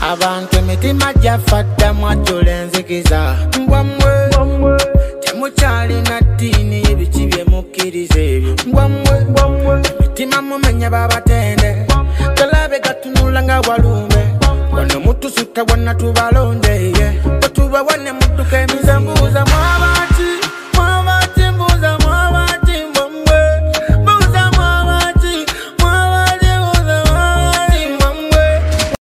Abantu emitima gyafadda mwajjula enzikiza. Mbwamwe temukyali na ddiini y'ebiki bye mukkiriza ebyo. Mbwamwe emitima mumenya babatende. Galabe gatunula nga walumbe. Wano mutusutta wonna tubalonde. Bwe tubawane mudduka emisango.